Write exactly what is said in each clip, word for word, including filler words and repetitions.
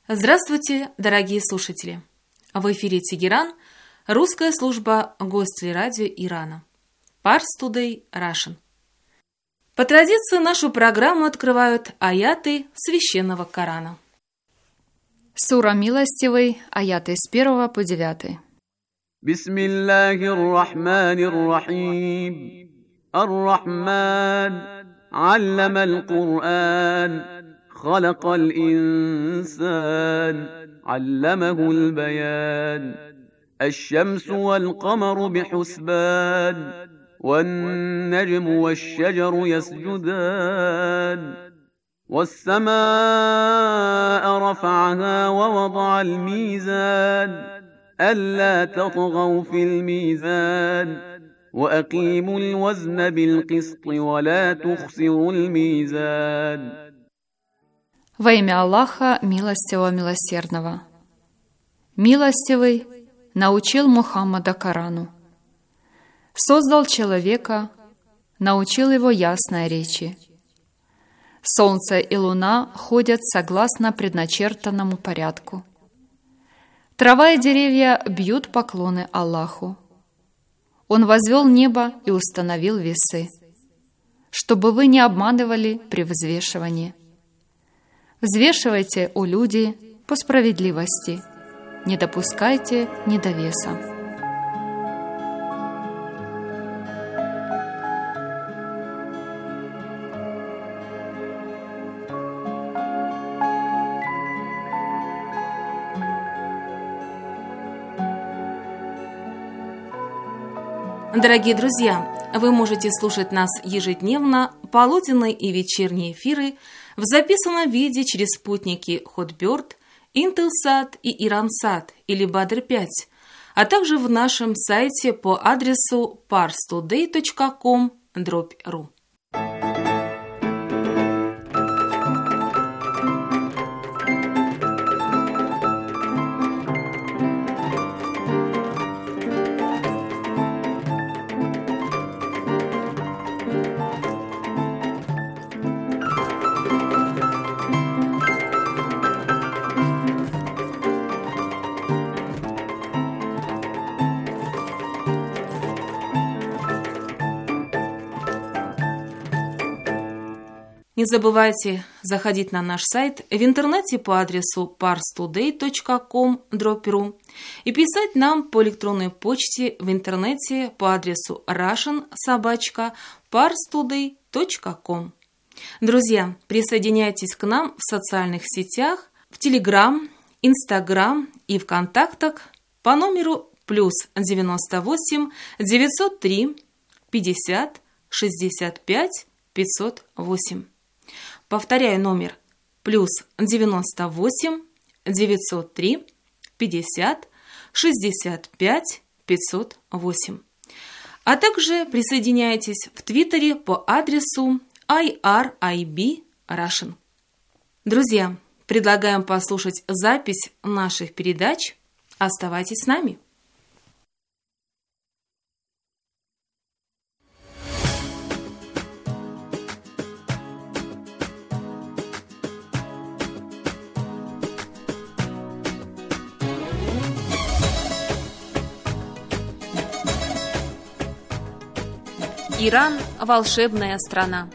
Здравствуйте, дорогие слушатели! В эфире Тегеран, русская служба Гостелерадио Ирана. Pars Today Russian. По традиции нашу программу открывают аяты Священного Корана. Сура Милостивый, аяты с первого по девятый. Бисмиллахир-рахманир-рахим. Ар-Рахман, аллама аль-Кур'ан. خلق الإنسان علمه البيان الشمس والقمر بحسبان والنجم والشجر يسجدان والسماء رفعها ووضع الميزان ألا تطغوا في الميزان وأقيموا الوزن بالقسط ولا تخسروا الميزان. Во имя Аллаха, милостивого, милосердного. Милостивый научил Мухаммада Корану. Создал человека, научил его ясной речи. Солнце и луна ходят согласно предначертанному порядку. Трава и деревья бьют поклоны Аллаху. Он возвел небо и установил весы, чтобы вы не обманывали при взвешивании. Взвешивайте, о люди, по справедливости, не допускайте недовеса. Дорогие друзья, вы можете слушать нас ежедневно, полуденные и вечерние эфиры в записанном виде через спутники Хотберд, Интелсат и Ирансат или Бадр пять, а также в нашем сайте по адресу парс тудей точка ком дробь ру. Не забывайте заходить на наш сайт в интернете по адресу парс тудей точка ком дробь ру и писать нам по электронной почте в интернете по адресу russian собака парс тудей точка ком. Друзья, присоединяйтесь к нам в социальных сетях, в Телеграм, Инстаграм и ВКонтактах по номеру плюс девяносто восемь девятьсот три пятьдесят шестьдесят пять пятьсот восемь. Повторяю номер плюс девяносто восемь девятьсот три пятьдесят шестьдесят пять пятьсот восемь. А также присоединяйтесь в Твиттере по адресу ай ар ай би Russian. Друзья, предлагаем послушать запись наших передач. Оставайтесь с нами. Иран – волшебная страна.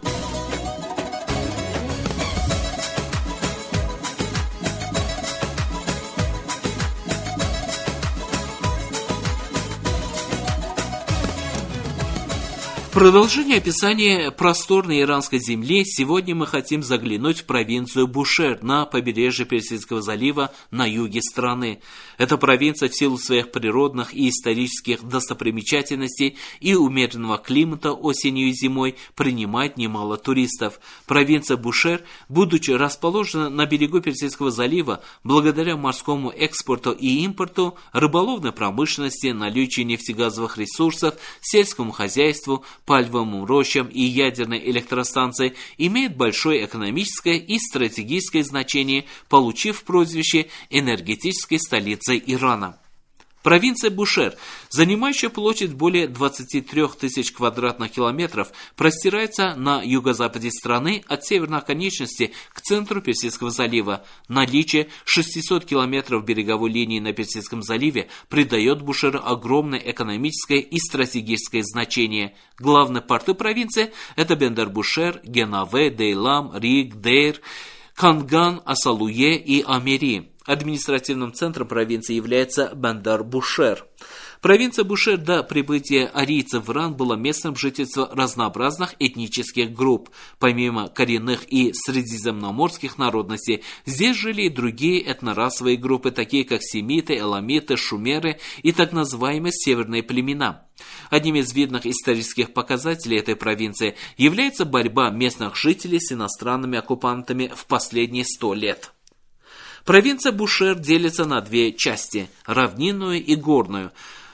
В продолжение описания просторной иранской земли сегодня мы хотим заглянуть в провинцию Бушер на побережье Персидского залива на юге страны. Эта провинция в силу своих природных и исторических достопримечательностей и умеренного климата осенью и зимой принимает немало туристов. Провинция Бушер, будучи расположена на берегу Персидского залива, благодаря морскому экспорту и импорту, рыболовной промышленности, наличию нефтегазовых ресурсов, сельскому хозяйству, пальмовым рощам и ядерной электростанции, имеет большое экономическое и стратегическое значение, получив прозвище энергетической столицей Ирана. Провинция Бушер, занимающая площадь более двадцати трёх тысяч квадратных километров, простирается на юго-западе страны от северной оконечности к центру Персидского залива. Наличие шестисот километров береговой линии на Персидском заливе придает Бушеру огромное экономическое и стратегическое значение. Главные порты провинции – это Бендер-Бушер, Генаве, Дейлам, Риг, Дейр, Канган, Асалуе и Амери. Административным центром провинции является Бендер-Бушер. Провинция Бушер до прибытия арийцев в Иран была местом жительства разнообразных этнических групп. Помимо коренных и средиземноморских народностей, здесь жили и другие этнорасовые группы, такие как семиты, эламиты, шумеры и так называемые северные племена. Одним из видных исторических показателей этой провинции является борьба местных жителей с иностранными оккупантами в последние сто лет. Провинция Бушер делится на две части – равнинную и горную.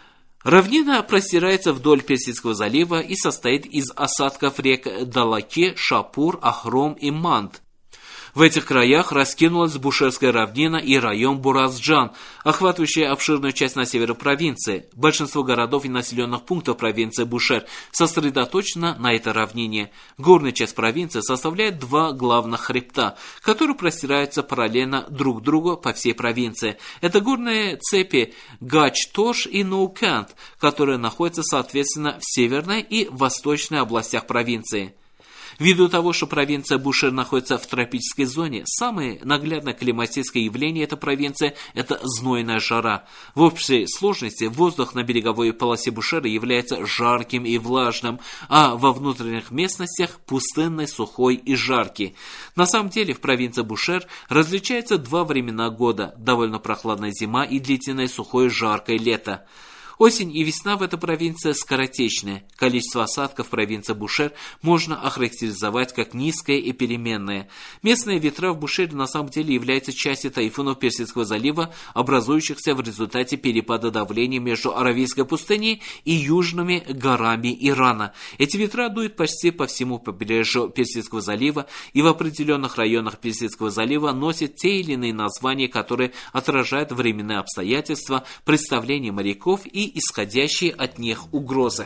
Равнина простирается вдоль Персидского залива и состоит из осадков рек Далаке, Шапур, Ахром и Манд. В этих краях раскинулась Бушерская равнина и район Буразджан, охватывающий обширную часть на севере провинции. Большинство городов и населенных пунктов провинции Бушер сосредоточено на этой равнине. Горная часть провинции составляет два главных хребта, которые простираются параллельно друг другу по всей провинции. Это горные цепи Гач-Тош и Наукант, которые находятся соответственно в северной и восточной областях провинции. Ввиду того, что провинция Бушер находится в тропической зоне, самое наглядное климатическое явление этой провинции – это знойная жара. В общей сложности воздух на береговой полосе Бушера является жарким и влажным, а во внутренних местностях – пустынный, сухой и жаркий. На самом деле в провинции Бушер различаются два времена года – довольно прохладная зима и длительное сухое жаркое лето. Осень и весна в этой провинции скоротечные. Количество осадков в провинции Бушер можно охарактеризовать как низкое и переменное. Местные ветра в Бушере на самом деле являются частью тайфунов Персидского залива, образующихся в результате перепада давления между Аравийской пустыней и южными горами Ирана. Эти ветра дуют почти по всему побережью Персидского залива и в определенных районах Персидского залива носят те или иные названия, которые отражают временные обстоятельства, представления моряков и исходящие от них угрозы.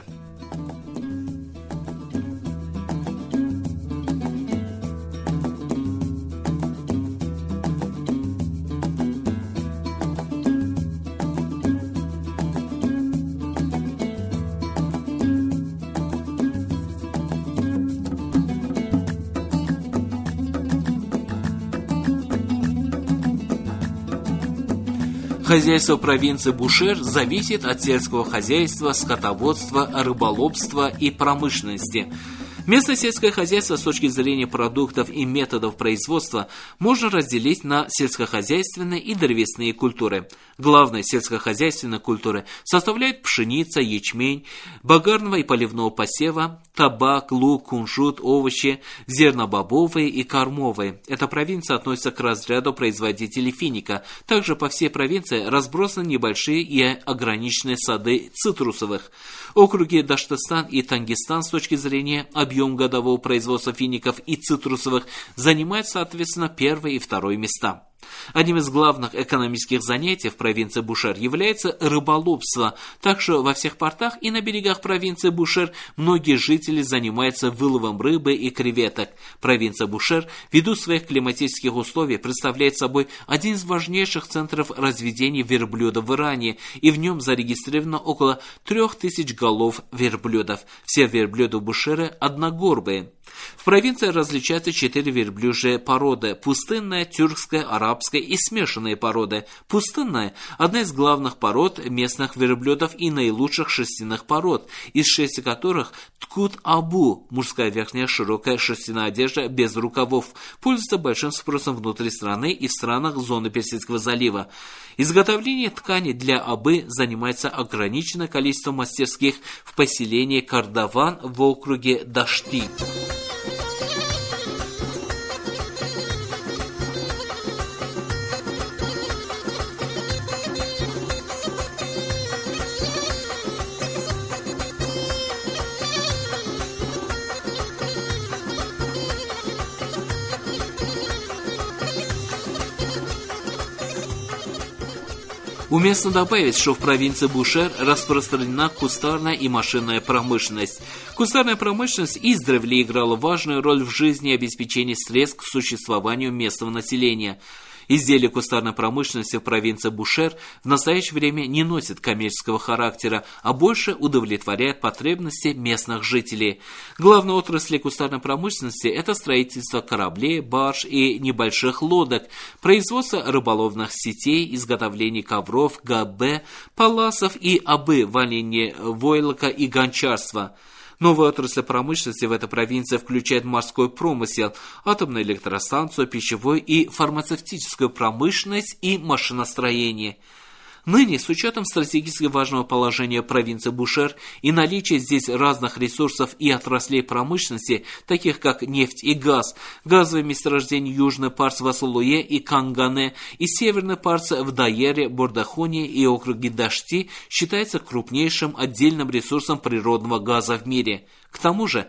Хозяйство провинции Бушер зависит от сельского хозяйства, скотоводства, рыболовства и промышленности. Местное сельское хозяйство с точки зрения продуктов и методов производства можно разделить на сельскохозяйственные и древесные культуры. Главные сельскохозяйственные культуры составляют пшеница, ячмень, багарного и поливного посева, табак, лук, кунжут, овощи, зернобобовые и кормовые. Эта провинция относится к разряду производителей финика. Также по всей провинции разбросаны небольшие и ограниченные сады цитрусовых. Округи Даштестан и Тангистан с точки зрения объема годового производства фиников и цитрусовых занимают, соответственно, первое и второе места. Одним из главных экономических занятий в провинции Бушер является рыболовство, так что во всех портах и на берегах провинции Бушер многие жители занимаются выловом рыбы и креветок. Провинция Бушер, ввиду своих климатических условий, представляет собой один из важнейших центров разведения верблюдов в Иране, и в нем зарегистрировано около трех тысяч голов верблюдов. Все верблюды Бушера одногорбые. В провинции различаются четыре верблюжьи породы – пустынная, тюркская, арабская и смешанные породы. Пустынная – одна из главных пород местных верблюдов и наилучших шерстяных пород, из шерсти которых ткут-абу – мужская верхняя широкая шерстяная одежда без рукавов, пользуется большим спросом внутри страны и в странах зоны Персидского залива. Изготовление ткани для абы занимается ограниченное количество мастерских в поселении Кардаван в округе Дашти. Уместно добавить, что в провинции Бушер распространена кустарная и машинная промышленность. Кустарная промышленность издревле играла важную роль в жизни и обеспечении средств к существованию местного населения. Изделия кустарной промышленности в провинции Бушер в настоящее время не носят коммерческого характера, а больше удовлетворяют потребности местных жителей. Главные отрасли кустарной промышленности – это строительство кораблей, барж и небольших лодок, производство рыболовных сетей, изготовление ковров, габе, паласов и абы, валение войлока и гончарства. Новые отрасли промышленности в этой провинции включают морской промысел, атомную электростанцию, пищевую и фармацевтическую промышленность и машиностроение. Ныне, с учетом стратегически важного положения провинции Бушер и наличия здесь разных ресурсов и отраслей промышленности, таких как нефть и газ, газовые месторождения Южный Парс в Асулуе и Кангане и Северный Парс в Дайере, Бордахоне и округе Дашти, считается крупнейшим отдельным ресурсом природного газа в мире. К тому же,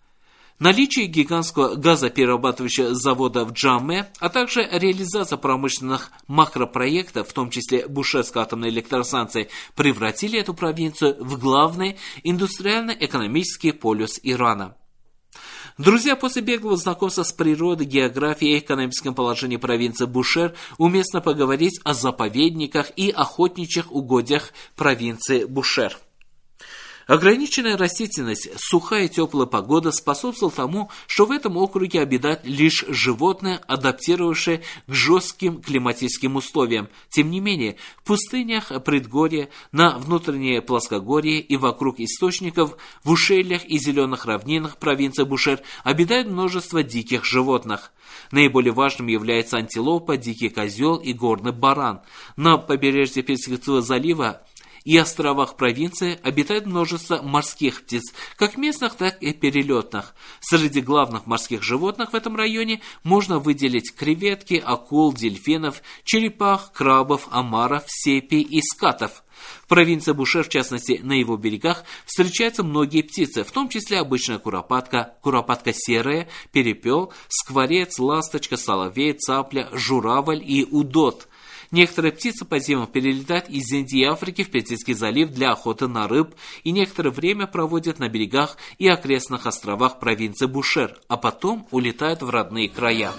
наличие гигантского газоперерабатывающего завода в Джаме, а также реализация промышленных макропроектов, в том числе Бушерской атомной электростанции, превратили эту провинцию в главный индустриально-экономический полюс Ирана. Друзья, после беглого знакомства с природой, географией и экономическим положением провинции Бушер уместно поговорить о заповедниках и охотничьих угодьях провинции Бушер. Ограниченная растительность, сухая и теплая погода способствовала тому, что в этом округе обитают лишь животные, адаптировавшие к жестким климатическим условиям. Тем не менее, в пустынях, предгорья, на внутреннее плоскогорье и вокруг источников, в ущельях и зеленых равнинах провинции Бушер обитает множество диких животных. Наиболее важным является антилопа, дикий козел и горный баран. На побережье Персидского залива и островах провинции обитает множество морских птиц, как местных, так и перелетных. Среди главных морских животных в этом районе можно выделить креветки, акул, дельфинов, черепах, крабов, омаров, сепий и скатов. В провинции Бушер, в частности, на его берегах, встречаются многие птицы, в том числе обычная куропатка, куропатка серая, перепел, скворец, ласточка, соловей, цапля, журавль и удот. Некоторые птицы по зимам перелетают из Индии и Африки в Персидский залив для охоты на рыб и некоторое время проводят на берегах и окрестных островах провинции Бушер, а потом улетают в родные края.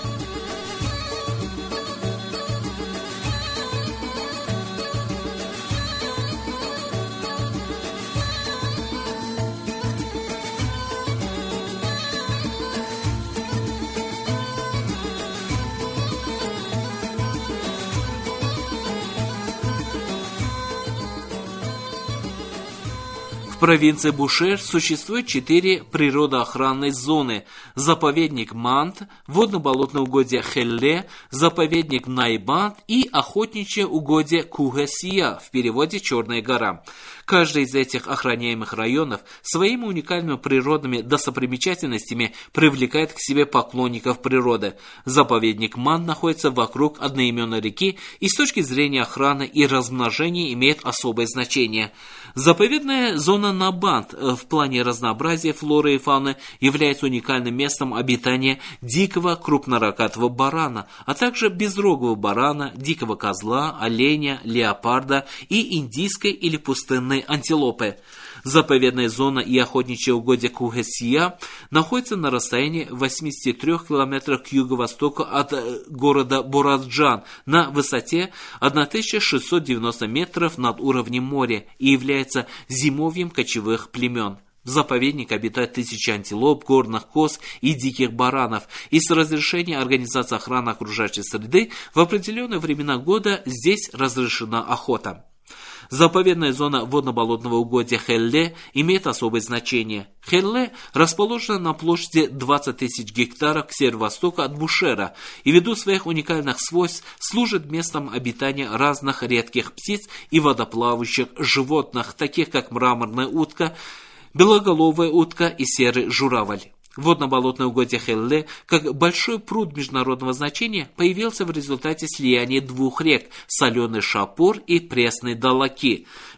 В провинции Бушер существует четыре природоохранные зоны: заповедник Мант, водно-болотное угодье Хелле, заповедник Найбанд и охотничье угодье Кугасия, в переводе «Черная гора». Каждый из этих охраняемых районов своими уникальными природными достопримечательностями привлекает к себе поклонников природы. Заповедник Мант находится вокруг одноименной реки и с точки зрения охраны и размножения имеет особое значение. Заповедная зона Набанд в плане разнообразия флоры и фауны является уникальным местом обитания дикого крупнорогатого барана, а также безрогого барана, дикого козла, оленя, леопарда и индийской или пустынной антилопы. Заповедная зона и охотничье угодье Кугасия находятся на расстоянии восемьдесят три километра к юго-востоку от города Боразджан на высоте тысяча шестьсот девяносто метров над уровнем моря и является зимовьем кочевых племен. В заповеднике обитают тысячи антилоп, горных коз и диких баранов, и с разрешения Организации охраны окружающей среды в определенные времена года здесь разрешена охота. Заповедная зона водно-болотного угодья Хелле имеет особое значение. Хелле расположена на площади двадцать тысяч гектаров к северо-востоку от Бушера и ввиду своих уникальных свойств служит местом обитания разных редких птиц и водоплавающих животных, таких как мраморная утка, белоголовая утка и серый журавль. Водно-болотное угодье Хелле, как большой пруд международного значения, появился в результате слияния двух рек – Соленый Шапур и Пресный Далаки.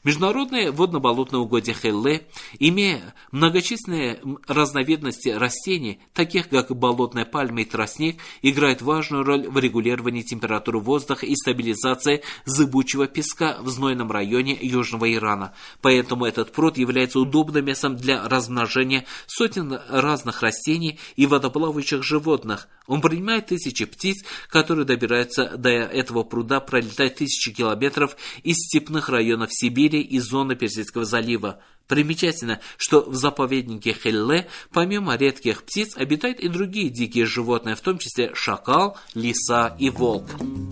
Международные водно-болотные угодья Хелле, имея многочисленные разновидности растений, таких как болотная пальма и тростник, играют важную роль в регулировании температуры воздуха и стабилизации зыбучего песка в знойном районе Южного Ирана. Поэтому этот пруд является удобным местом для размножения сотен разных растений и водоплавающих животных. Он принимает тысячи птиц, которые добираются до этого пруда, пролетая тысячи километров из степных районов Сибири и зоны Персидского залива. Примечательно, что в заповеднике Хелле помимо редких птиц обитают и другие дикие животные, в том числе шакал, лиса и волк.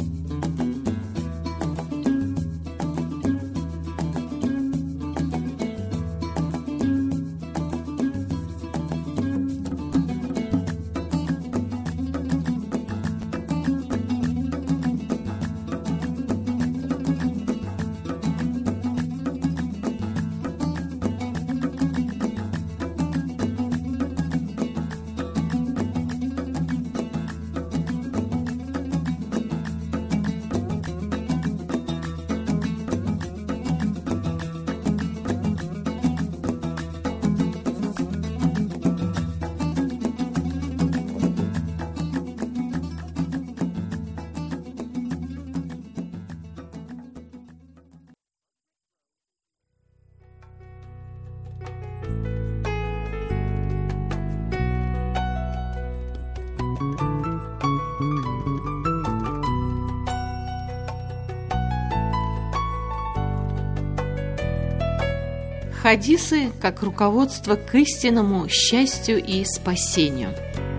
Хадисы как руководство к истинному счастью и спасению.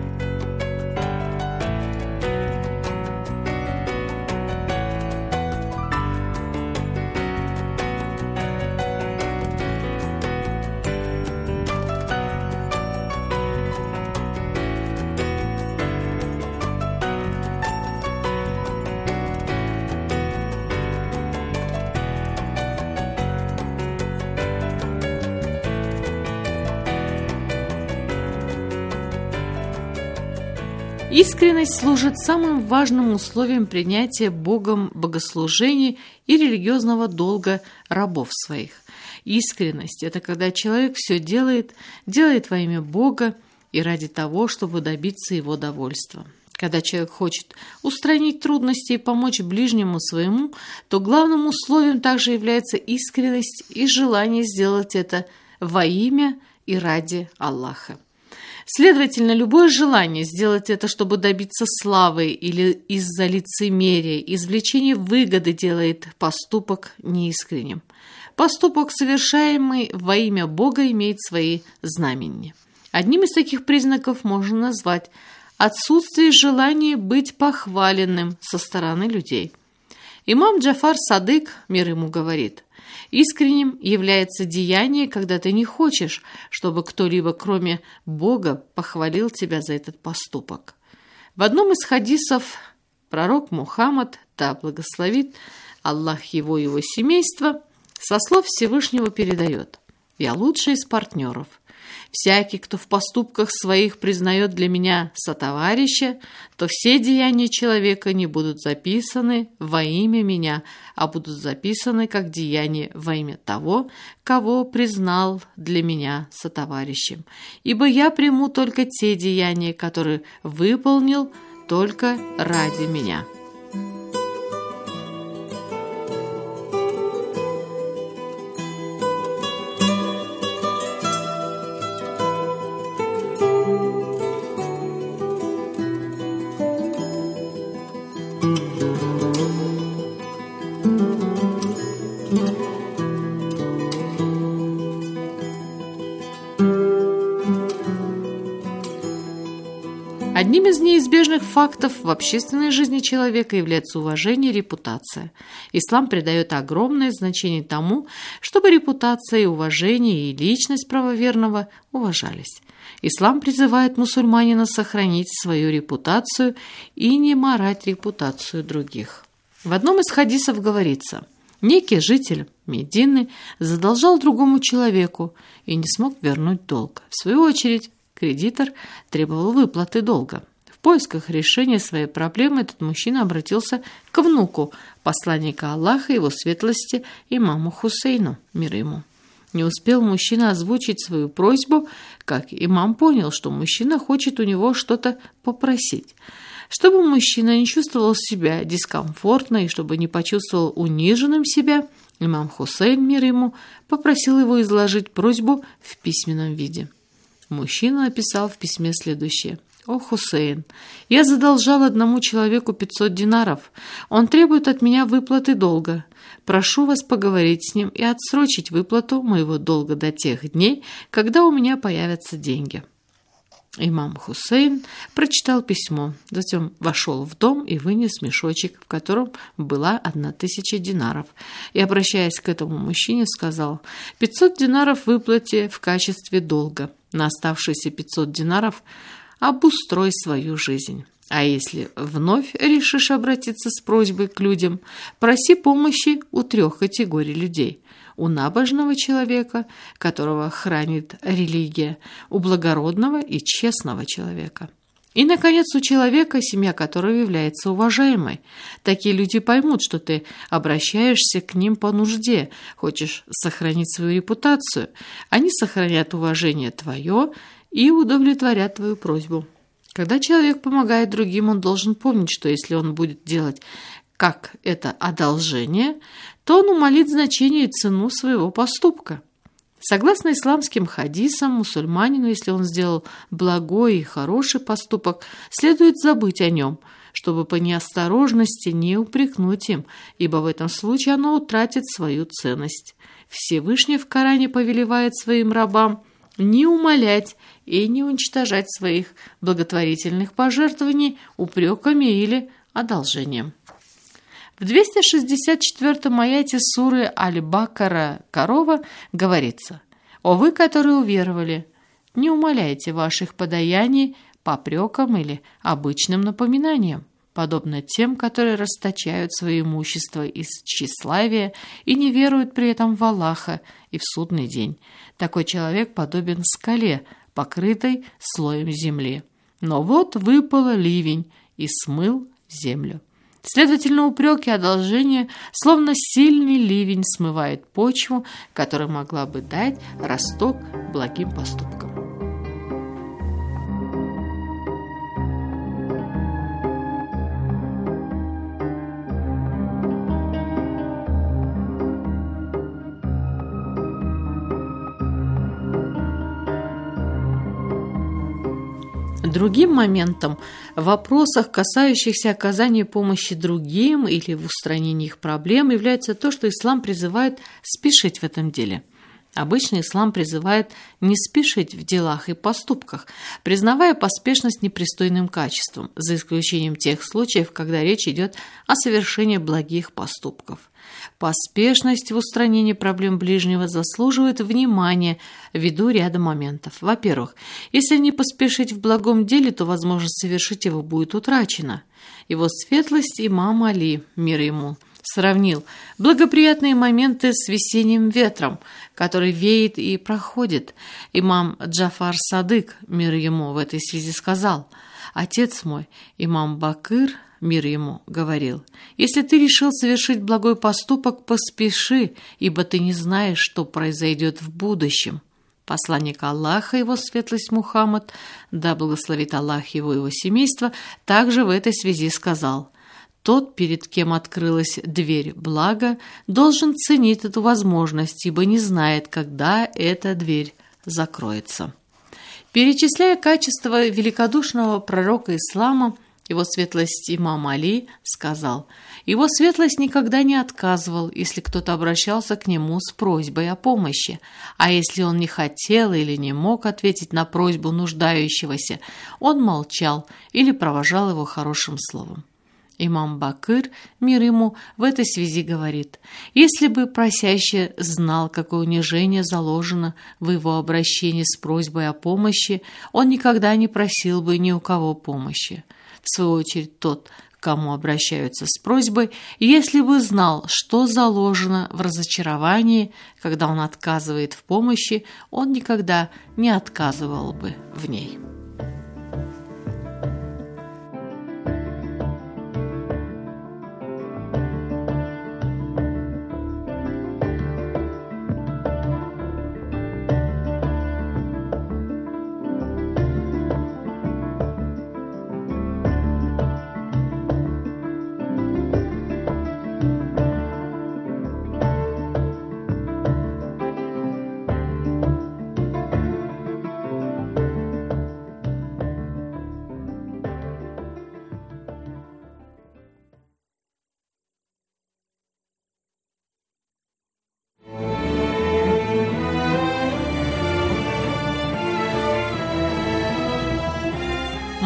Искренность служит самым важным условием принятия Богом богослужений и религиозного долга рабов своих. Искренность – это когда человек все делает, делает во имя Бога и ради того, чтобы добиться его довольства. Когда человек хочет устранить трудности и помочь ближнему своему, то главным условием также является искренность и желание сделать это во имя и ради Аллаха. Следовательно, любое желание сделать это, чтобы добиться славы или из-за лицемерия, извлечения выгоды делает поступок неискренним. Поступок, совершаемый во имя Бога, имеет свои знамения. Одним из таких признаков можно назвать отсутствие желания быть похваленным со стороны людей. Имам Джафар Садык, мир ему, говорит: искренним является деяние, когда ты не хочешь, чтобы кто-либо, кроме Бога, похвалил тебя за этот поступок. В одном из хадисов пророк Мухаммад, да благословит Аллах его и его семейство, со слов Всевышнего передает: «Я лучший из партнеров. Всякий, кто в поступках своих признает для меня сотоварища, то все деяния человека не будут записаны во имя меня, а будут записаны как деяния во имя того, кого признал для меня сотоварищем. Ибо я приму только те деяния, которые выполнил только ради меня». Одним из неизбежных фактов в общественной жизни человека является уважение и репутация. Ислам придает огромное значение тому, чтобы репутация и уважение и личность правоверного уважались. Ислам призывает мусульманина сохранить свою репутацию и не марать репутацию других. В одном из хадисов говорится: некий житель Медины задолжал другому человеку и не смог вернуть долг. В свою очередь, кредитор требовал выплаты долга. В поисках решения своей проблемы этот мужчина обратился к внуку посланника Аллаха, его светлости, имаму Хусейну, мир ему. Не успел мужчина озвучить свою просьбу, как имам понял, что мужчина хочет у него что-то попросить. Чтобы мужчина не чувствовал себя дискомфортно и чтобы не почувствовал униженным себя, имам Хусейн, мир ему, попросил его изложить просьбу в письменном виде. Мужчина написал в письме следующее. «О, Хусейн, я задолжал одному человеку пятьсот динаров. Он требует от меня выплаты долга. Прошу вас поговорить с ним и отсрочить выплату моего долга до тех дней, когда у меня появятся деньги». Имам Хусейн прочитал письмо, затем вошел в дом и вынес мешочек, в котором была одна тысяча динаров, и, обращаясь к этому мужчине, сказал: «пятьсот динаров выплате в качестве долга. На оставшиеся пятьсот динаров обустрой свою жизнь. А если вновь решишь обратиться с просьбой к людям, проси помощи у трех категорий людей. У набожного человека, которого хранит религия, у благородного и честного человека. И, наконец, у человека, семья которого является уважаемой. Такие люди поймут, что ты обращаешься к ним по нужде, хочешь сохранить свою репутацию. Они сохранят уважение твое и удовлетворят твою просьбу. Когда человек помогает другим, он должен помнить, что если он будет делать как это одолжение, то он умалит значение и цену своего поступка. Согласно исламским хадисам, мусульманину, если он сделал благой и хороший поступок, следует забыть о нем, чтобы по неосторожности не упрекнуть им, ибо в этом случае оно утратит свою ценность. Всевышний в Коране повелевает своим рабам не умалять и не уничтожать своих благотворительных пожертвований упреками или одолжением. В двести шестьдесят четвёртом аяте суры Аль-Бакара Корова говорится: «О вы, которые уверовали, не умаляйте ваших подаяний попреком или обычным напоминанием, подобно тем, которые расточают свое имущество из тщеславия и не веруют при этом в Аллаха и в судный день. Такой человек подобен скале, покрытой слоем земли. Но вот выпал ливень и смыл землю». Следовательно, упреки и одолжения, словно сильный ливень, смывает почву, которая могла бы дать росток благим поступкам. Другим моментом в вопросах, касающихся оказания помощи другим или в устранении их проблем, является то, что ислам призывает спешить в этом деле. Обычно ислам призывает не спешить в делах и поступках, признавая поспешность непристойным качеством, за исключением тех случаев, когда речь идет о совершении благих поступков. Поспешность в устранении проблем ближнего заслуживает внимания ввиду ряда моментов. Во-первых, если не поспешить в благом деле, то возможность совершить его будет утрачена. Его светлость имам Али, мир ему, сравнил благоприятные моменты с весенним ветром, который веет и проходит. Имам Джафар Садык, мир ему, в этой связи сказал: «Отец мой, имам Бакыр, мир ему, говорил: если ты решил совершить благой поступок, поспеши, ибо ты не знаешь, что произойдет в будущем». Посланник Аллаха, его светлость Мухаммад, да благословит Аллах его и его семейство, также в этой связи сказал: «Тот, перед кем открылась дверь блага, должен ценить эту возможность, ибо не знает, когда эта дверь закроется». Перечисляя качества великодушного пророка ислама, его светлость имам Али сказал: «Его светлость никогда не отказывал, если кто-то обращался к нему с просьбой о помощи, а если он не хотел или не мог ответить на просьбу нуждающегося, он молчал или провожал его хорошим словом». Имам Бакыр, мир ему, в этой связи говорит: «Если бы просящий знал, какое унижение заложено в его обращении с просьбой о помощи, он никогда не просил бы ни у кого помощи. В свою очередь, тот, к кому обращаются с просьбой, если бы знал, что заложено в разочаровании, когда он отказывает в помощи, он никогда не отказывал бы в ней».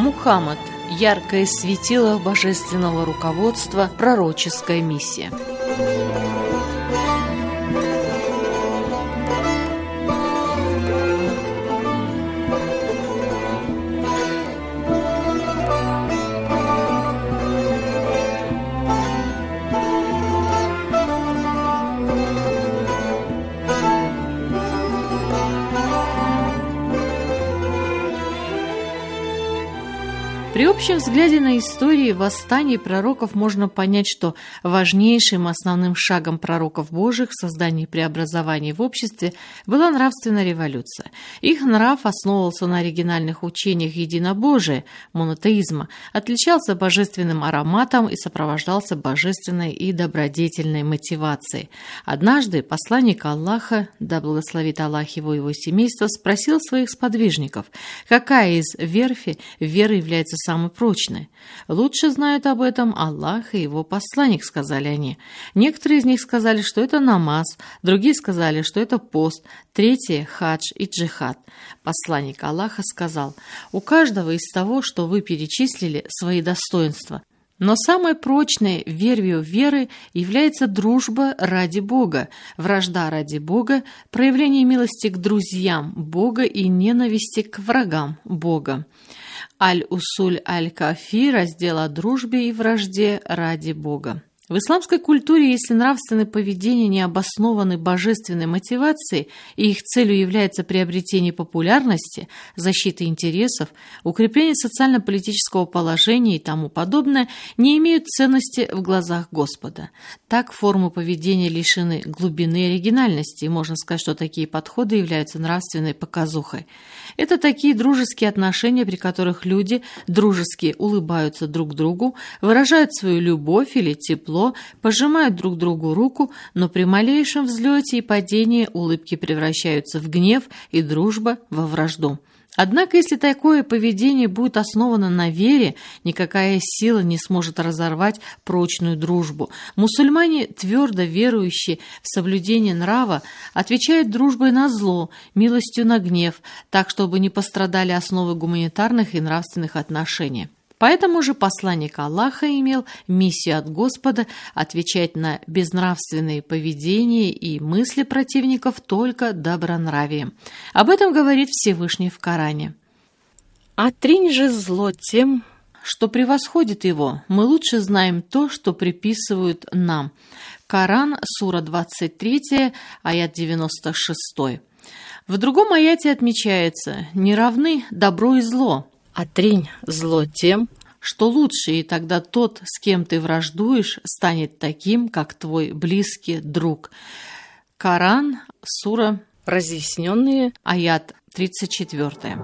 Мухаммад – яркое светило божественного руководства, пророческая миссия. При общем взгляде на истории восстаний пророков можно понять, что важнейшим основным шагом пророков Божьих в создании преобразований в обществе была нравственная революция. Их нрав основывался на оригинальных учениях единобожия, монотеизма, отличался божественным ароматом и сопровождался божественной и добродетельной мотивацией. Однажды посланник Аллаха, да благословит Аллах его и его семейство, спросил своих сподвижников, какая из верфи веры является самый прочный. Лучше знают об этом Аллах и его посланник, сказали они. Некоторые из них сказали, что это намаз, другие сказали, что это пост, третьи – хадж и джихад. Посланник Аллаха сказал: у каждого из того, что вы перечислили, свои достоинства. Но самой прочной вервью веры является дружба ради Бога, вражда ради Бога, проявление милости к друзьям Бога и ненависти к врагам Бога. Аль-Усуль Аль-Кафи, раздел о дружбе и вражде ради Бога. В исламской культуре, если нравственное поведение не обоснованы божественной мотивацией и их целью является приобретение популярности, защита интересов, укрепление социально-политического положения и тому подобное, не имеют ценности в глазах Господа. Так формы поведения лишены глубины и оригинальности, и можно сказать, что такие подходы являются нравственной показухой. Это такие дружеские отношения, при которых люди дружески улыбаются друг другу, выражают свою любовь или тепло, пожимают друг другу руку, но при малейшем взлете и падении улыбки превращаются в гнев и дружба во вражду. Однако, если такое поведение будет основано на вере, никакая сила не сможет разорвать прочную дружбу. Мусульмане, твердо верующие в соблюдение нрава, отвечают дружбой на зло, милостью на гнев, так, чтобы не пострадали основы гуманитарных и нравственных отношений. Поэтому же посланник Аллаха имел миссию от Господа отвечать на безнравственные поведения и мысли противников только добронравием. Об этом говорит Всевышний в Коране. «Отринь же зло тем, что превосходит его. Мы лучше знаем то, что приписывают нам». Коран, сура двадцать три, аят девяносто шесть. В другом аяте отмечается: «Не равны добро и зло». Отринь зло тем, что лучше, и тогда тот, с кем ты враждуешь, станет таким, как твой близкий друг. Коран, сура разъясненные, аят тридцать четыре.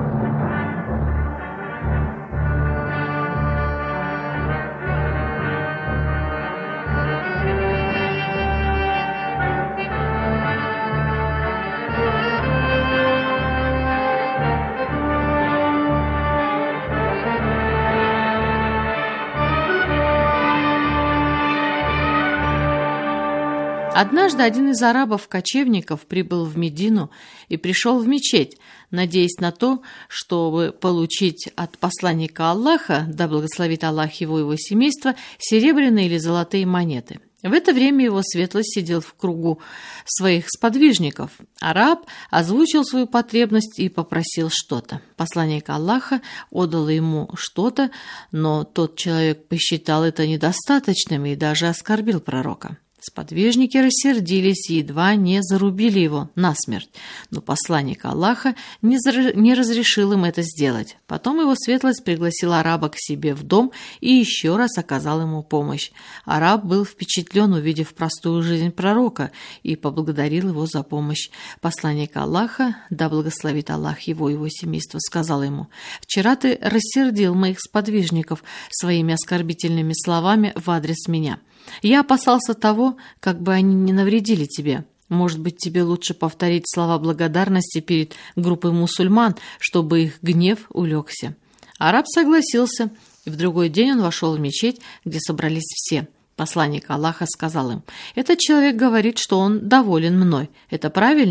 Однажды один из арабов-кочевников прибыл в Медину и пришел в мечеть, надеясь на то, чтобы получить от посланника Аллаха, да благословит Аллах его и его семейство, серебряные или золотые монеты. В это время его светлость сидел в кругу своих сподвижников. Араб озвучил свою потребность и попросил что-то. Посланник Аллаха отдал ему что-то, но тот человек посчитал это недостаточным и даже оскорбил пророка. Сподвижники рассердились и едва не зарубили его насмерть, но посланник Аллаха не, за... не разрешил им это сделать. Потом его светлость пригласил араба к себе в дом и еще раз оказал ему помощь. Араб был впечатлен, увидев простую жизнь пророка, и поблагодарил его за помощь. Посланник Аллаха, да благословит Аллах его и его семейство, сказал ему: «Вчера ты рассердил моих сподвижников своими оскорбительными словами в адрес меня. Я опасался того, как бы они не навредили тебе. Может быть, тебе лучше повторить слова благодарности перед группой мусульман, чтобы их гнев улегся». Араб согласился, и в другой день он вошел в мечеть, где собрались все. Посланник Аллаха сказал им: «Этот человек говорит, что он доволен мной. Это правильно?»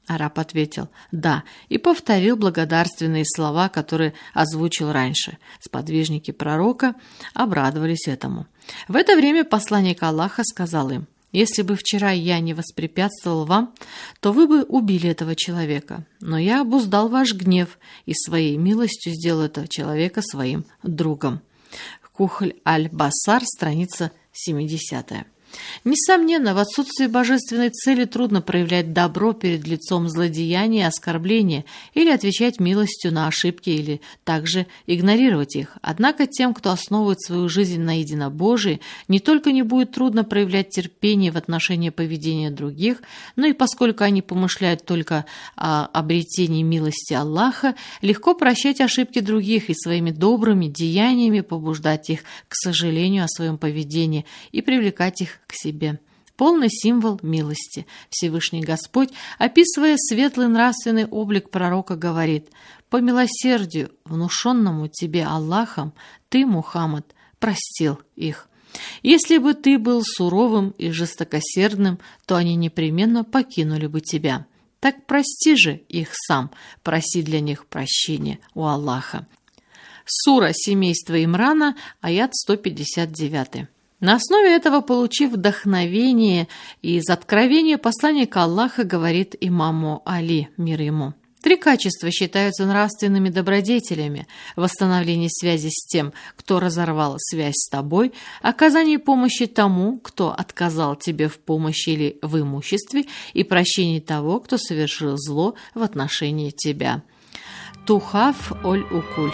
Араб ответил «да» и повторил благодарственные слова, которые озвучил раньше. Сподвижники пророка обрадовались этому. В это время посланник Аллаха сказал им: «Если бы вчера я не воспрепятствовал вам, то вы бы убили этого человека. Но я обуздал ваш гнев и своей милостью сделал этого человека своим другом». Кухль аль-Басар, страница семидесятая. Несомненно, в отсутствии божественной цели трудно проявлять добро перед лицом злодеяния и оскорбления или отвечать милостью на ошибки или также игнорировать их. Однако тем, кто основывает свою жизнь на единобожии, не только не будет трудно проявлять терпение в отношении поведения других, но и поскольку они помышляют только о обретении милости Аллаха, легко прощать ошибки других и своими добрыми деяниями побуждать их к сожалению о своем поведении и привлекать их к себе. Полный символ милости. Всевышний Господь, описывая светлый нравственный облик пророка, говорит: «По милосердию, внушенному тебе Аллахом, ты, Мухаммад, простил их. Если бы ты был суровым и жестокосердным, то они непременно покинули бы тебя. Так прости же их сам, проси для них прощения у Аллаха». Сура семейства Имрана, аят сто пятьдесят девять. На основе этого, получив вдохновение из откровения, посланник Аллаха говорит имаму Али, мир ему: «Три качества считаются нравственными добродетелями: восстановление связи с тем, кто разорвал связь с тобой, оказание помощи тому, кто отказал тебе в помощи или в имуществе, и прощение того, кто совершил зло в отношении тебя». Тухаф оль-Укуль.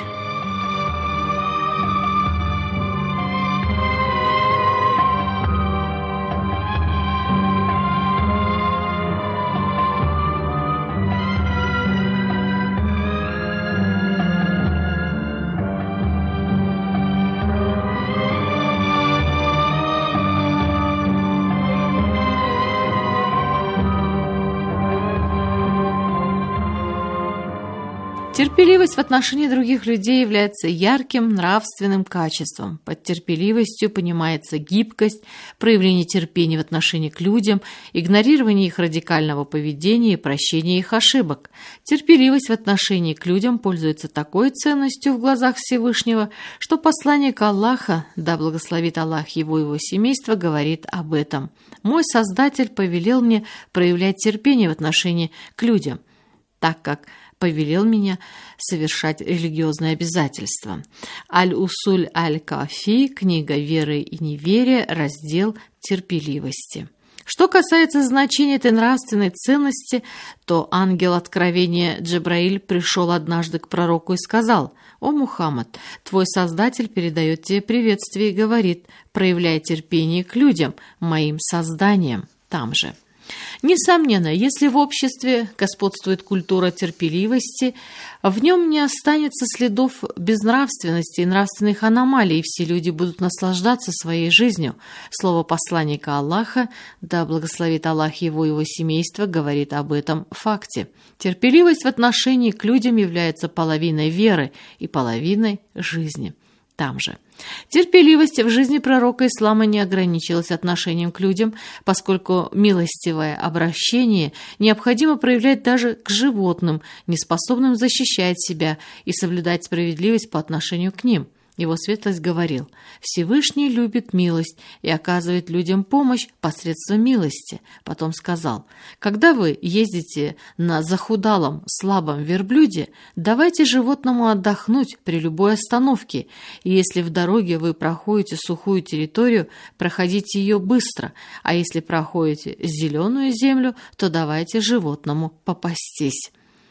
Терпеливость в отношении других людей является ярким нравственным качеством. Под терпеливостью понимается гибкость, проявление терпения в отношении к людям, игнорирование их радикального поведения и прощение их ошибок. Терпеливость в отношении к людям пользуется такой ценностью в глазах Всевышнего, что посланник Аллаха, да благословит Аллах его и его семейство, говорит об этом: «Мой Создатель повелел мне проявлять терпение в отношении к людям, так как повелел меня совершать религиозные обязательства». Аль-Усуль Аль-Кафи, книга «Веры и неверия», раздел «Терпеливости». Что касается значения этой нравственной ценности, то ангел откровения Джабраиль пришел однажды к пророку и сказал: «О Мухаммад, твой Создатель передает тебе приветствие и говорит: проявляй терпение к людям, моим созданиям». Там же. Несомненно, если в обществе господствует культура терпеливости, в нем не останется следов безнравственности и нравственных аномалий, и все люди будут наслаждаться своей жизнью. Слово посланника Аллаха, да благословит Аллах его и его семейство, говорит об этом факте. Терпеливость в отношении к людям является половиной веры и половиной жизни. Там же. Терпеливость в жизни пророка ислама не ограничилась отношением к людям, поскольку милостивое обращение необходимо проявлять даже к животным, неспособным защищать себя и соблюдать справедливость по отношению к ним. Его светлость говорил: «Всевышний любит милость и оказывает людям помощь посредством милости». Потом сказал: «Когда вы ездите на захудалом, слабом верблюде, давайте животному отдохнуть при любой остановке, и если в дороге вы проходите сухую территорию, проходите ее быстро, а если проходите зеленую землю, то давайте животному попастись».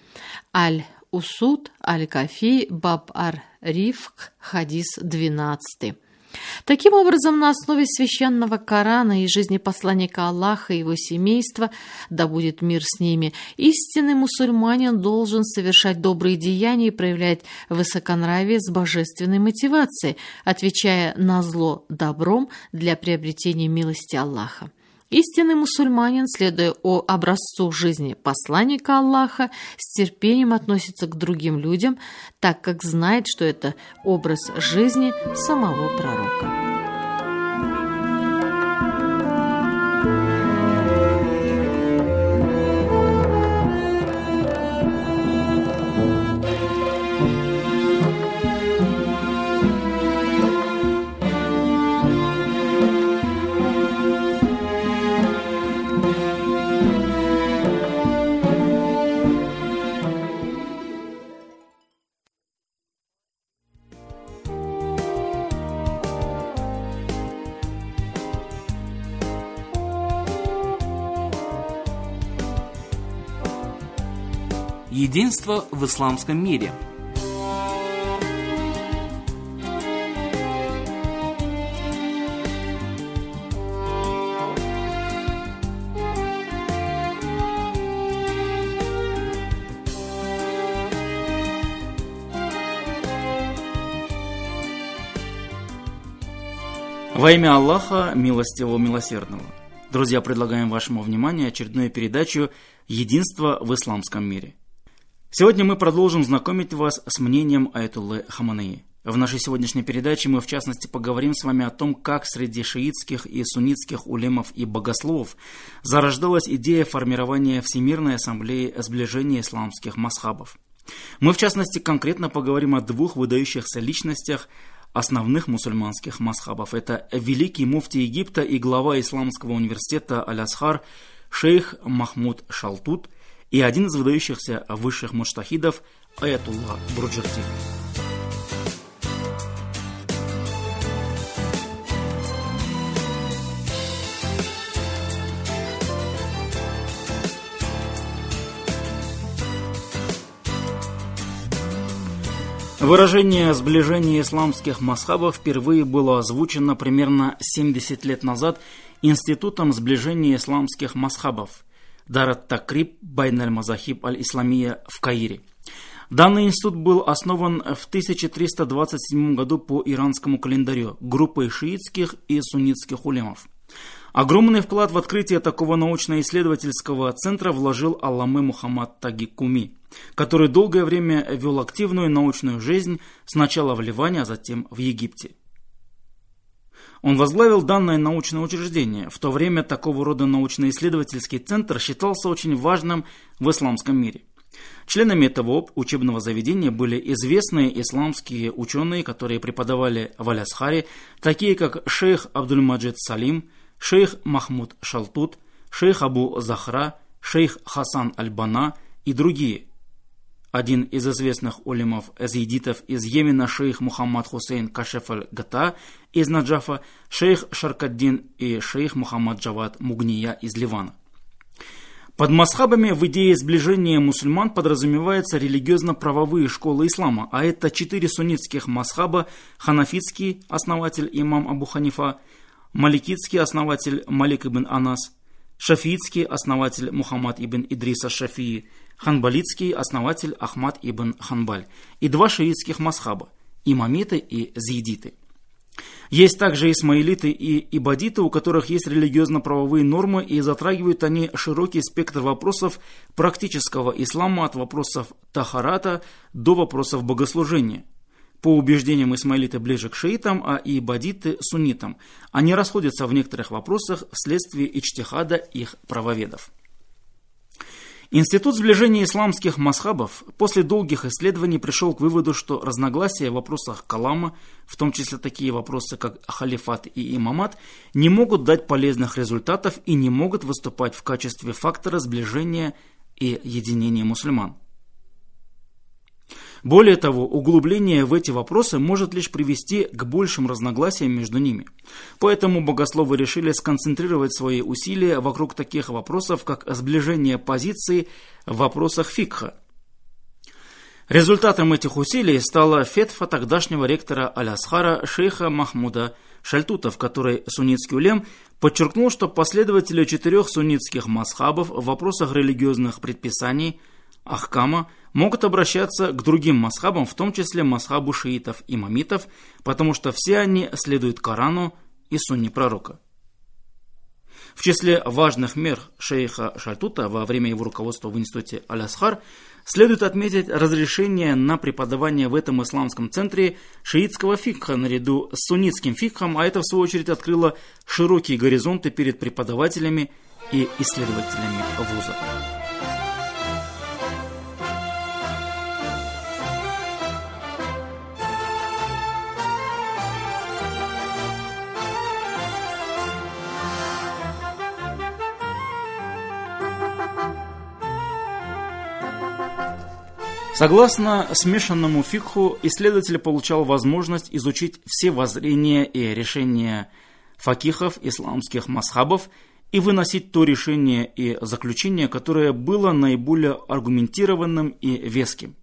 Аль Усуд Аль-Кафи Баб ар-Рифк, хадис двенадцатый. Таким образом, на основе священного Корана и жизни посланника Аллаха и его семейства, да будет мир с ними, истинный мусульманин должен совершать добрые деяния и проявлять высоконравие с божественной мотивацией, отвечая на зло добром для приобретения милости Аллаха. Истинный мусульманин, следуя о образцу жизни посланника Аллаха, с терпением относится к другим людям, так как знает, что это образ жизни самого пророка. Единство в исламском мире. Во имя Аллаха, милостивого, милосердного. Друзья, предлагаем вашему вниманию очередную передачу «Единство в исламском мире». Сегодня мы продолжим знакомить вас с мнением Аятуллы Хаманеи. В нашей сегодняшней передаче мы в частности поговорим с вами о том, как среди шиитских и суннитских улемов и богословов зарождалась идея формирования Всемирной ассамблеи сближения исламских мазхабов. Мы в частности конкретно поговорим о двух выдающихся личностях основных мусульманских мазхабов. Это великий муфти Египта и глава Исламского университета Аль-Азхар шейх Махмуд Шалтут и один из выдающихся высших муджтахидов Аятулла Бруджерди. Выражение «сближение исламских мазхабов» впервые было озвучено примерно семьдесят лет назад Институтом сближения исламских мазхабов Дарат Такриб Байн аль-Мазахиб аль-Исламия в Каире. Данный институт был основан в тысяча триста двадцать седьмом году по иранскому календарю группой шиитских и суннитских улемов. Огромный вклад в открытие такого научно-исследовательского центра вложил Алламе Мухаммад Таги Куми, который долгое время вел активную научную жизнь сначала в Ливане, а затем в Египте. Он возглавил данное научное учреждение. В то время такого рода научно-исследовательский центр считался очень важным в исламском мире. Членами этого учебного заведения были известные исламские ученые, которые преподавали в Аль-Азхаре, такие как шейх Абдуль-Маджид Салим, шейх Махмуд Шалтут, шейх Абу Захра, шейх Хасан Аль-Бана и другие. Один из известных улемов азидитов из Йемена шейх Мухаммад Хусейн Кашеф Аль-Гата из Наджафа, шейх Шаркаддин и шейх Мухаммад Джавад Мугния из Ливана. Под мазхабами в идее сближения мусульман подразумеваются религиозно-правовые школы ислама, а это четыре суннитских мазхаба: ханафитский основатель имам Абу Ханифа, маликитский основатель Малик ибн Анас, шафиитский основатель Мухаммад ибн Идрис аш-Шафии, ханбалитский основатель Ахмад ибн Ханбаль и два шиитских мазхаба – имамиты и зиидиты. Есть также исмаилиты и ибадиты, у которых есть религиозно-правовые нормы, и затрагивают они широкий спектр вопросов практического ислама, от вопросов тахарата до вопросов богослужения. По убеждениям исмаилиты ближе к шиитам, а ибадиты – суннитам. Они расходятся в некоторых вопросах вследствие иджтихада их правоведов. Институт сближения исламских мазхабов после долгих исследований пришел к выводу, что разногласия в вопросах калама, в том числе такие вопросы, как халифат и имамат, не могут дать полезных результатов и не могут выступать в качестве фактора сближения и единения мусульман. Более того, углубление в эти вопросы может лишь привести к большим разногласиям между ними. Поэтому богословы решили сконцентрировать свои усилия вокруг таких вопросов, как сближение позиций в вопросах фикха. Результатом этих усилий стала фетва тогдашнего ректора Аль-Азхара шейха Махмуда Шальтута, в которой суннитский улем подчеркнул, что последователи четырех суннитских мазхабов в вопросах религиозных предписаний ахкама могут обращаться к другим мазхабам, в том числе мазхабу шиитов и имамитов, потому что все они следуют Корану и сунне пророка. В числе важных мер шейха Шальтута во время его руководства в институте Аль-Азхар следует отметить разрешение на преподавание в этом исламском центре шиитского фикха наряду с суннитским фикхом, а это в свою очередь открыло широкие горизонты перед преподавателями и исследователями вуза. Согласно смешанному фикху, исследователь получал возможность изучить все воззрения и решения факихов исламских мазхабов и выносить то решение и заключение, которое было наиболее аргументированным и веским.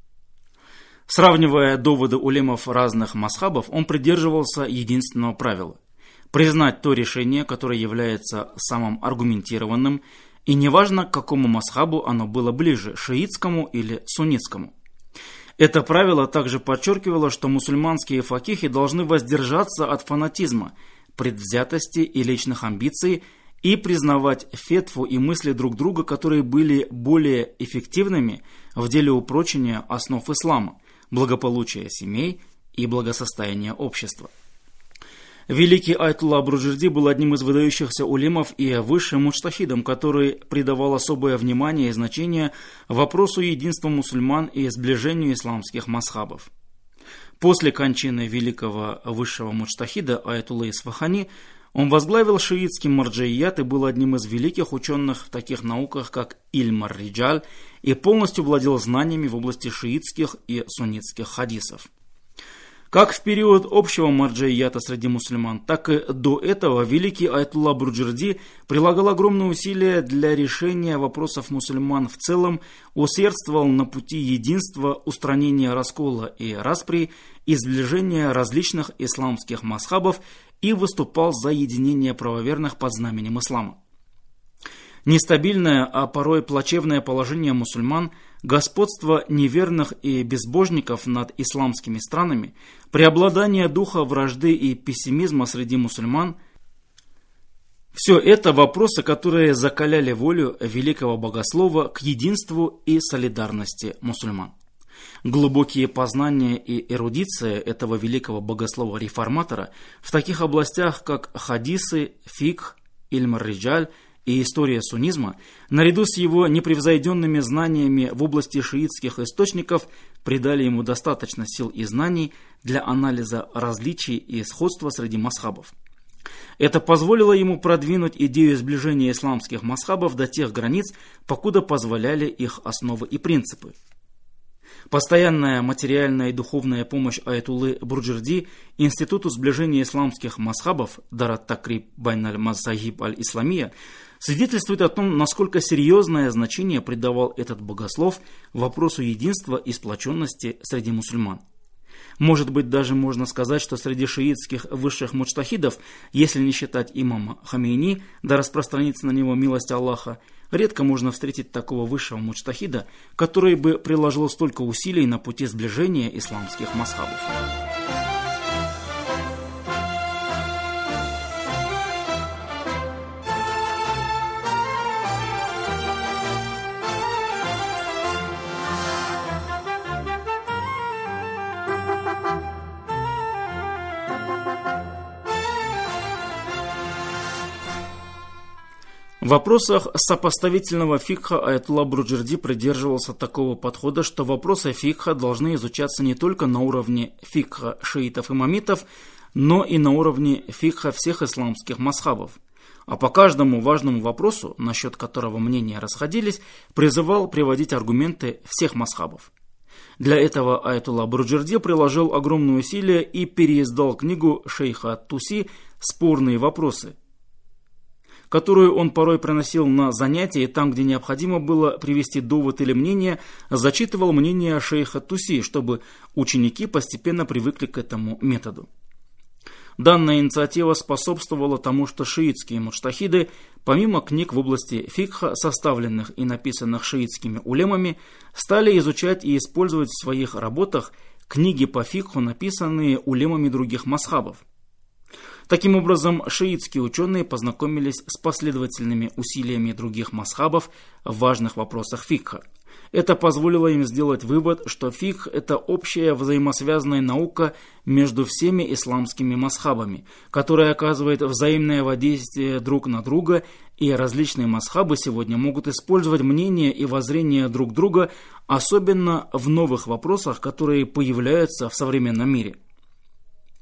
Сравнивая доводы улемов разных мазхабов, он придерживался единственного правила – признать то решение, которое является самым аргументированным, и неважно, к какому мазхабу оно было ближе – шиитскому или суннитскому. Это правило также подчеркивало, что мусульманские факихи должны воздержаться от фанатизма, предвзятости и личных амбиций и признавать фетву и мысли друг друга, которые были более эффективными в деле упрочения основ ислама, благополучия семей и благосостояния общества. Великий Аятулла Абу-Джурди был одним из выдающихся улемов и высшим муджтахидом, который придавал особое внимание и значение вопросу единства мусульман и сближению исламских мазхабов. После кончины великого высшего муджтахида Аятуллы Исфахани он возглавил шиитский марджаият и был одним из великих ученых в таких науках, как Ильм ар-Риджаль, и полностью владел знаниями в области шиитских и суннитских хадисов. Как в период общего марджаията среди мусульман, так и до этого великий Аятулла Абу-Джурди прилагал огромные усилия для решения вопросов мусульман в целом, усердствовал на пути единства, устранения раскола и распри и сближения различных исламских мазхабов и выступал за единение правоверных под знаменем ислама. Нестабильное, а порой плачевное положение мусульман, господство неверных и безбожников над исламскими странами, преобладание духа вражды и пессимизма среди мусульман – все это вопросы, которые закаляли волю великого богослова к единству и солидарности мусульман. Глубокие познания и эрудиция этого великого богослова-реформатора в таких областях, как хадисы, фикх, Ильм ар-Риджаль и история суннизма, наряду с его непревзойденными знаниями в области шиитских источников, придали ему достаточно сил и знаний для анализа различий и сходства среди мазхабов. Это позволило ему продвинуть идею сближения исламских мазхабов до тех границ, покуда позволяли их основы и принципы. Постоянная материальная и духовная помощь Аятуллы Абу-Джурди Институту сближения исламских мазхабов Дар ат-Такриб Байн аль-Мазахиб аль-Исламия свидетельствует о том, насколько серьезное значение придавал этот богослов вопросу единства и сплоченности среди мусульман. Может быть, даже можно сказать, что среди шиитских высших муджтахидов, если не считать имама Хамейни, да распространится на него милость Аллаха, редко можно встретить такого высшего муджтахида, который бы приложил столько усилий на пути сближения исламских мазхабов. В вопросах сопоставительного фикха Аятулла Абу-Джурди придерживался такого подхода, что вопросы фикха должны изучаться не только на уровне фикха шиитов и имамитов, но и на уровне фикха всех исламских мазхабов. А по каждому важному вопросу, насчет которого мнения расходились, призывал приводить аргументы всех мазхабов. Для этого Аятулла Абу-Джурди приложил огромные усилия и переиздал книгу шейха ат-Туси «Спорные вопросы», которую он порой приносил на занятия, и там, где необходимо было привести довод или мнение, зачитывал мнение шейха Туси, чтобы ученики постепенно привыкли к этому методу. Данная инициатива способствовала тому, что шиитские муджтахиды, помимо книг в области фикха, составленных и написанных шиитскими улемами, стали изучать и использовать в своих работах книги по фикху, написанные улемами других мазхабов. Таким образом, шиитские ученые познакомились с последовательными усилиями других мазхабов в важных вопросах фикха. Это позволило им сделать вывод, что фикх – это общая взаимосвязанная наука между всеми исламскими мазхабами, которая оказывает взаимное воздействие друг на друга, и различные мазхабы сегодня могут использовать мнения и воззрения друг друга, особенно в новых вопросах, которые появляются в современном мире.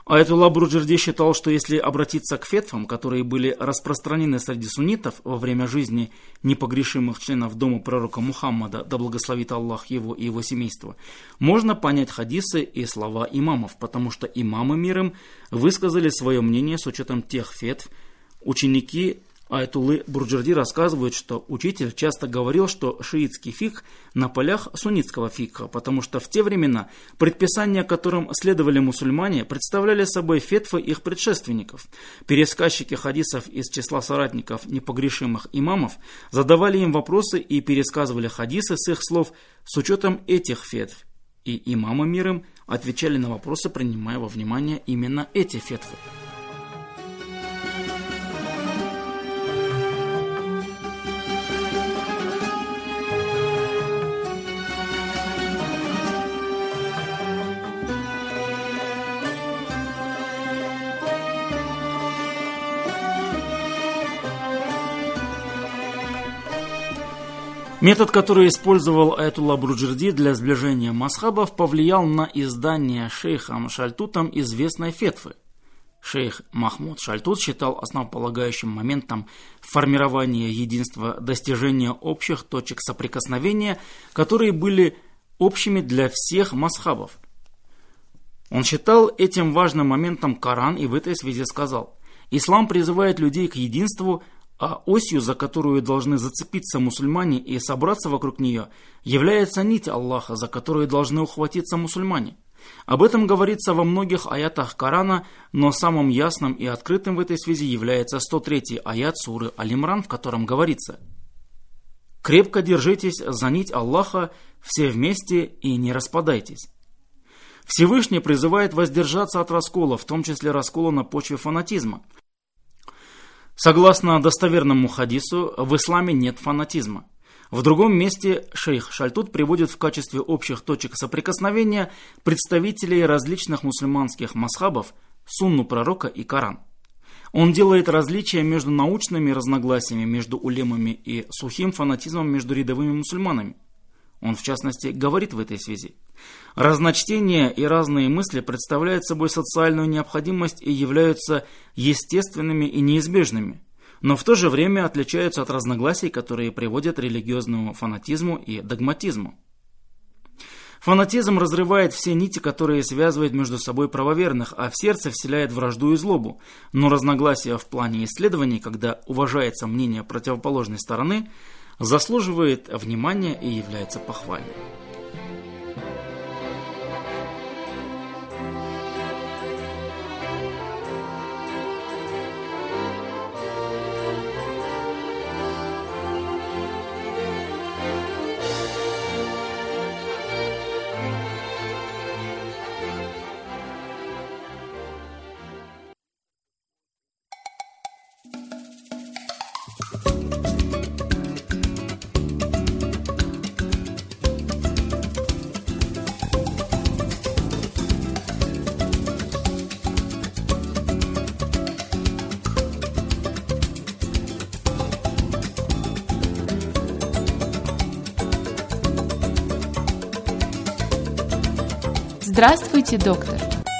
Аятулла Бруджерди считал, что если обратиться к фетвам, которые были распространены среди суннитов во время жизни непогрешимых членов дома пророка Мухаммада, да благословит Аллах его и его семейство, можно понять хадисы и слова имамов, потому что имамы мир им высказали свое мнение с учетом тех фетв. Ученики Аятуллы Бруджерди рассказывают, что учитель часто говорил, что шиитский фикх на полях суннитского фикха, потому что в те времена предписания, которым следовали мусульмане, представляли собой фетвы их предшественников. Пересказчики хадисов из числа соратников непогрешимых имамов задавали им вопросы и пересказывали хадисы с их слов с учетом этих фетв. И имамы мир им отвечали на вопросы, принимая во внимание именно эти фетвы. Метод, который использовал Аятулла Бруджерди для сближения масхабов, повлиял на издание шейхом Шальтутом известной фетвы. Шейх Махмуд Шальтут считал основополагающим моментом формирования единства достижения общих точек соприкосновения, которые были общими для всех масхабов. Он считал этим важным моментом Коран и в этой связи сказал: «Ислам призывает людей к единству, а осью, за которую должны зацепиться мусульмане и собраться вокруг нее, является нить Аллаха, за которую должны ухватиться мусульмане». Об этом говорится во многих аятах Корана, но самым ясным и открытым в этой связи является сто третий аят суры Аль-Имран, в котором говорится: «Крепко держитесь за нить Аллаха все вместе и не распадайтесь». Всевышний призывает воздержаться от раскола, в том числе раскола на почве фанатизма. Согласно достоверному хадису, в исламе нет фанатизма. В другом месте шейх Шальтут приводит в качестве общих точек соприкосновения представителей различных мусульманских масхабов, сунну пророка и Коран. Он делает различия между научными разногласиями между улемами и сухим фанатизмом между рядовыми мусульманами. Он, в частности, говорит в этой связи: разночтения и разные мысли представляют собой социальную необходимость и являются естественными и неизбежными, но в то же время отличаются от разногласий, которые приводят к религиозному фанатизму и догматизму. Фанатизм разрывает все нити, которые связывают между собой правоверных, а в сердце вселяет вражду и злобу, но разногласия в плане исследований, когда уважается мнение противоположной стороны, заслуживает внимания и является похвальным. Здравствуйте, доктор.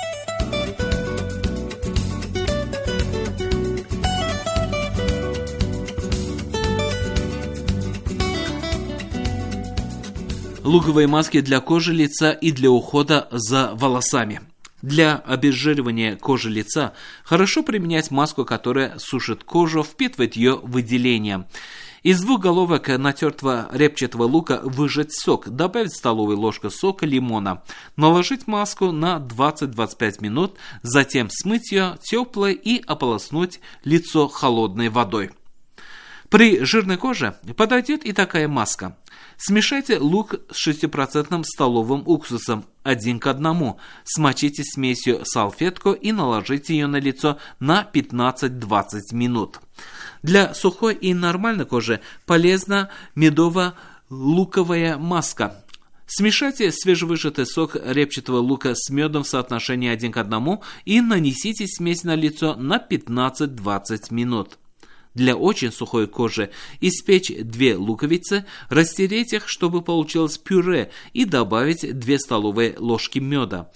Луговые маски для кожи лица и для ухода за волосами. Для обезжиривания кожи лица хорошо применять маску, которая сушит кожу, впитывает ее выделения. Из двух головок натертого репчатого лука выжать сок, добавить столовую ложку сока лимона, наложить маску на двадцать-двадцать пять минут, затем смыть ее теплой и ополоснуть лицо холодной водой. При жирной коже подойдет и такая маска. Смешайте лук с шестипроцентным столовым уксусом один к одному, смочите смесью салфетку и наложите ее на лицо на пятнадцать-двадцать минут. Для сухой и нормальной кожи полезна медово-луковая маска. Смешайте свежевыжатый сок репчатого лука с медом в соотношении один к одному и нанесите смесь на лицо на пятнадцать-двадцать минут. Для очень сухой кожи испечь две луковицы, растереть их, чтобы получилось пюре, и добавить две столовые ложки меда.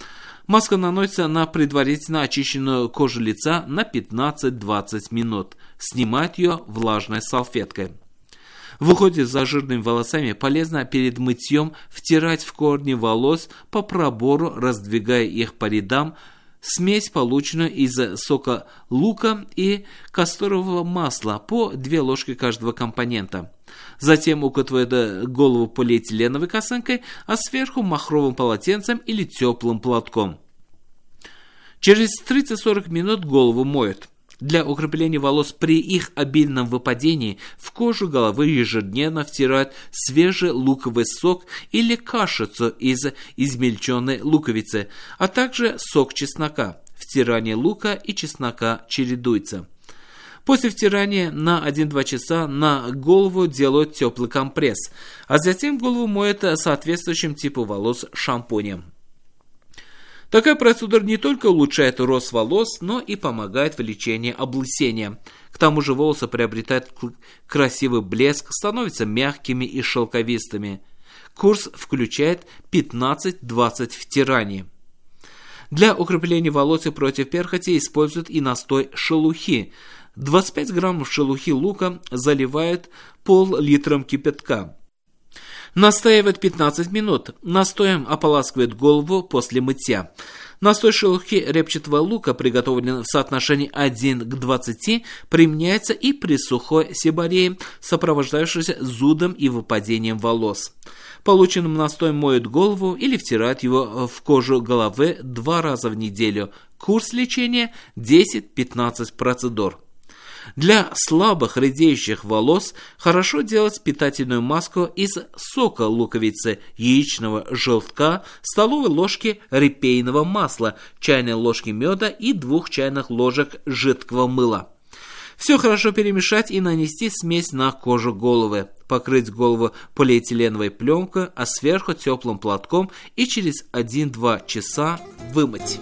Маска наносится на предварительно очищенную кожу лица на пятнадцать-двадцать минут. Снимать ее влажной салфеткой. В уходе за жирными волосами полезно перед мытьем втирать в корни волос по пробору, раздвигая их по рядам, смесь, полученную из сока лука и касторового масла, по две ложки каждого компонента. Затем укутывает голову полиэтиленовой косынкой, а сверху махровым полотенцем или теплым платком. Через тридцать-сорок минут голову моют. Для укрепления волос при их обильном выпадении в кожу головы ежедневно втирают свежий луковый сок или кашицу из измельченной луковицы, а также сок чеснока. Втирание лука и чеснока чередуется. После втирания на один-два часа на голову делают теплый компресс, а затем голову моют соответствующим типу волос шампунем. Такая процедура не только улучшает рост волос, но и помогает в лечении облысения. К тому же волосы приобретают красивый блеск, становятся мягкими и шелковистыми. Курс включает пятнадцать-двадцать втираний. Для укрепления волос и против перхоти используют и настой шелухи. двадцать пять граммов шелухи лука заливают пол-литром кипятка. Настаивают пятнадцать минут. Настоем ополаскивают голову после мытья. Настой шелухи репчатого лука, приготовленный в соотношении один к двадцати, применяется и при сухой себорее, сопровождающейся зудом и выпадением волос. Полученным настоем моют голову или втирают его в кожу головы два раза в неделю. Курс лечения десять-пятнадцать процедур. Для слабых редеющих волос хорошо делать питательную маску из сока луковицы, яичного желтка, столовой ложки репейного масла, чайной ложки меда и двух чайных ложек жидкого мыла. Все хорошо перемешать и нанести смесь на кожу головы. Покрыть голову полиэтиленовой пленкой, а сверху теплым платком и через один-два часа вымыть.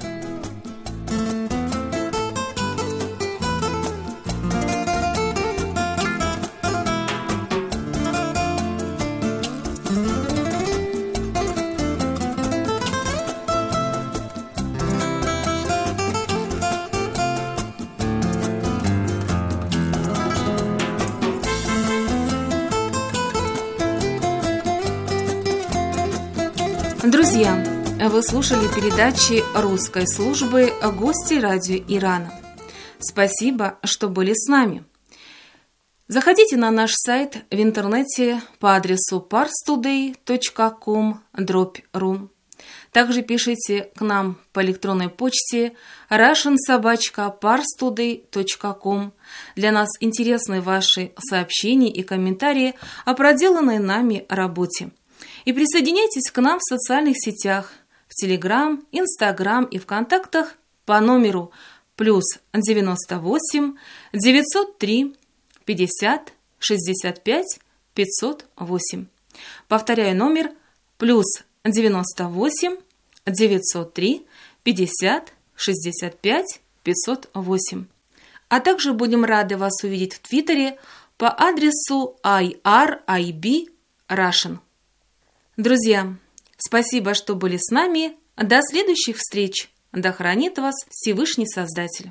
Друзья, вы слушали передачи русской службы «Гости радио Ирана». Спасибо, что были с нами. Заходите на наш сайт в интернете по адресу парстудей точка ком дробь ру. Также пишите к нам по электронной почте russian собака парстудей точка ком. Для нас интересны ваши сообщения и комментарии о проделанной нами работе. И присоединяйтесь к нам в социальных сетях, в Телеграм, Инстаграм и ВКонтактах по номеру плюс девяносто восемь девятьсот три пятьдесят шестьдесят пять пятьсот восемь. Повторяю номер плюс девяносто восемь девятьсот три пятьдесят шестьдесят пять пятьсот восемь. А также будем рады вас увидеть в Твиттере по адресу ай ар ай би Russian. Друзья, спасибо, что были с нами. До следующих встреч. Да хранит вас Всевышний Создатель.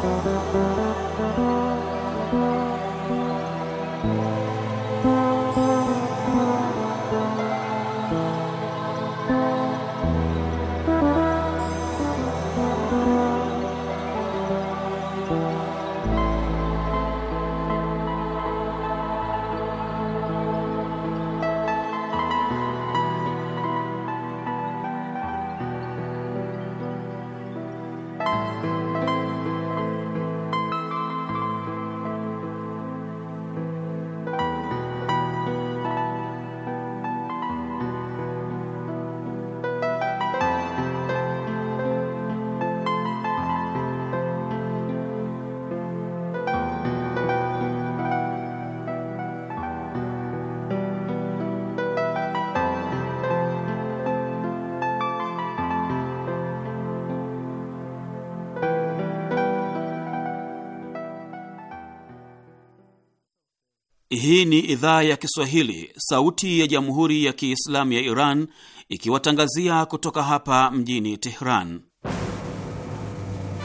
Hii ni idhaa ya Kiswahili, sauti ya Jamhuri ya Kiislamu ya Iran, ikiwatangazia kutoka hapa mjini Tehran.